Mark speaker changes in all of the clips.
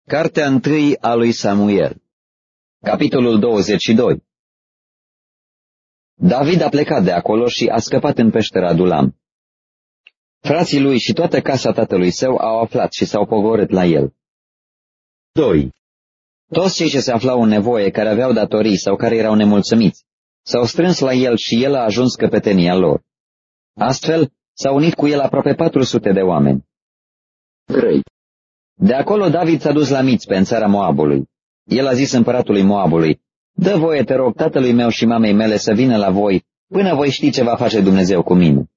Speaker 1: Cartea întâi a lui Samuel, capitolul 22. David a plecat de acolo și a scăpat în peștera Adulam. Frații lui și toată casa tatălui său au aflat și s-au pogorât la el. 2. Toți cei ce se aflau în nevoie, care aveau datorii sau care erau nemulțumiți, s-au strâns la el și el a ajuns căpetenia lor. Astfel, s-au unit cu el aproape 400 de oameni. 3. De acolo David s-a dus la Mițpe, în țara Moabului. El a zis împăratului Moabului: dă voie, te rog, tatălui meu și mamei mele să vină la voi, până voi ști ce va face Dumnezeu cu mine.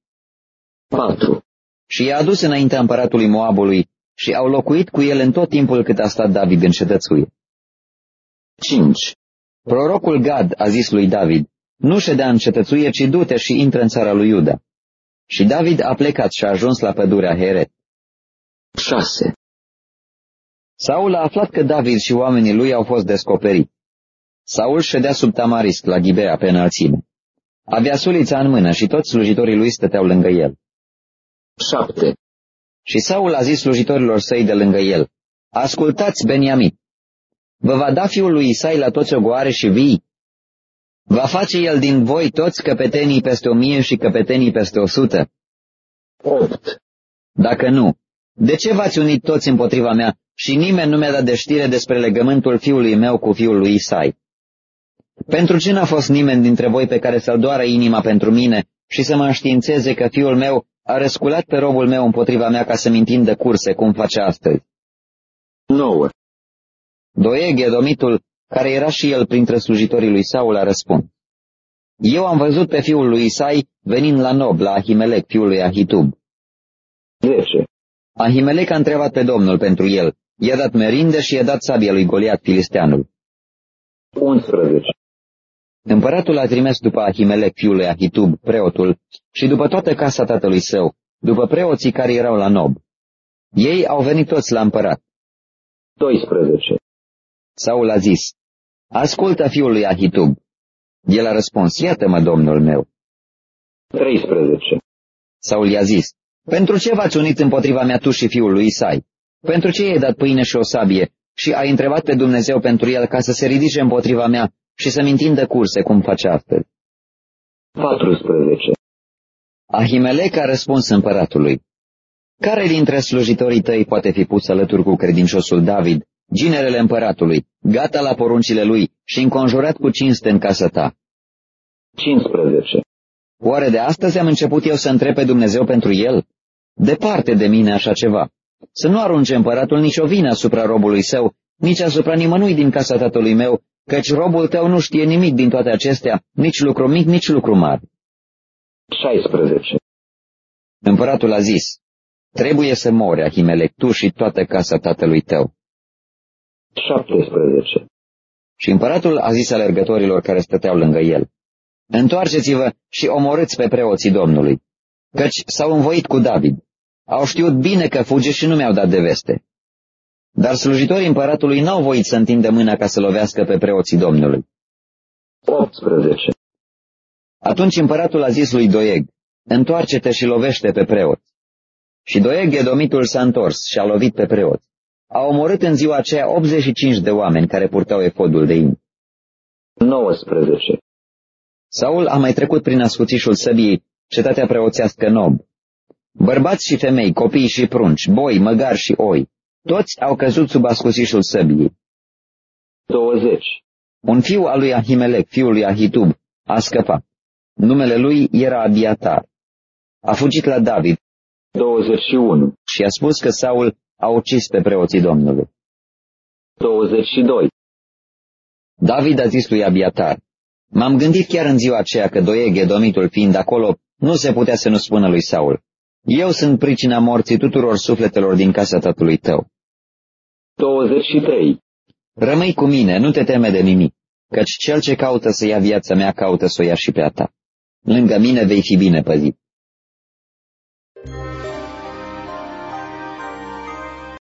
Speaker 1: 4. Și i-a adus înaintea împăratului Moabului și au locuit cu el în tot timpul cât a stat David în cetățuie. 5. Prorocul Gad a zis lui David: nu ședea în cetățuie, ci du-te și intră în țara lui Iuda. Și David a plecat și a ajuns la pădurea Heret. 6. Saul a aflat că David și oamenii lui au fost descoperiți. Saul ședea sub tamarisc la Ghibea pe înălțime. Avea sulița în mână și toți slujitorii lui stăteau lângă el. 7. Și Saul a zis slujitorilor săi de lângă el: ascultați, Beniamit, vă va da fiul lui Isai la toți ogoare și vii? Va face el din voi toți căpetenii peste 1000 și căpetenii peste 100? 8. Dacă nu, de ce v-ați unit toți împotriva mea și nimeni nu mi-a dat de știre despre legământul fiului meu cu fiul lui Isai? Pentru ce n-a fost nimeni dintre voi pe care să-l doară inima pentru mine și să mă înștiințeze că fiul meu a răsculat pe robul meu împotriva mea ca să-mi întindă curse, cum face astăzi? 9. Doeg, edomitul, care era și el printre slujitorii lui Saul, a răspuns: eu am văzut pe fiul lui Isai venind la Nob, la Ahimelec, fiul lui Ahitub. 10. Ahimelec a întrebat pe Domnul pentru el, i-a dat merinde și i-a dat sabia lui Goliat, filisteanul. 11. Împăratul a trimis după Ahimelec, fiul lui Ahitub, preotul, și după toată casa tatălui său, după preoții care erau la Nob. Ei au venit toți la împărat. 12. Saul a zis: ascultă fiul lui Ahitub. El a răspuns: iată-mă, domnul meu. 13. Saul i-a zis: pentru ce v-ați unit împotriva mea tu și fiul lui Isai? Pentru ce i-ai dat pâine și o sabie și ai întrebat pe Dumnezeu pentru el ca să se ridice împotriva mea și să-mi întindă curse, cum face astăzi? 14. Ahimelec a răspuns împăratului: care dintre slujitorii tăi poate fi pus alături cu credinciosul David, ginerele împăratului, gata la poruncile lui și înconjurat cu cinste în casa ta? 15. Oare de astăzi am început eu să întreb pe Dumnezeu pentru el? Departe de mine așa ceva. Să nu arunce împăratul nicio vină asupra robului său, nici asupra nimănui din casa tatălui meu, căci robul tău nu știe nimic din toate acestea, nici lucru mic, nici lucru mare. 16. Împăratul a zis: trebuie să mori, Ahimelec, tu și toată casa tatălui tău. 17. Și împăratul a zis alergătorilor care stăteau lângă el: întoarceți-vă și omorâți pe preoții Domnului, căci s-au învoit cu David. Au știut bine că fuge și nu mi-au dat de veste. Dar slujitorii împăratului n-au voit să întindă mâna ca să lovească pe preoții Domnului. 18. Atunci împăratul a zis lui Doeg: întoarce-te și lovește pe preoți. Și Doeg, edomitul, s-a întors și a lovit pe preoți. A omorât în ziua aceea 85 de oameni care purtau efodul de in. 19. Saul a mai trecut prin ascuțișul săbiei cetatea preoțească Nob. Bărbați și femei, copii și prunci, boi, măgari și oi, toți au căzut sub ascuțișul săbiei. 20. Un fiu al lui Ahimelec, fiul lui Ahitub, a scăpat. Numele lui era Abiatar. A fugit la David. 21. Și a spus că Saul a ucis pe preoții Domnului. 22. David a zis lui Abiatar: m-am gândit chiar în ziua aceea că Doeg, edomitul, fiind acolo, nu se putea să nu spună lui Saul: eu sunt pricina morții tuturor sufletelor din casa tatălui tău. 23. Rămâi cu mine, nu te teme de nimic, căci cel ce caută să ia viața mea caută să o ia și pe a ta. Lângă mine vei fi bine păzit.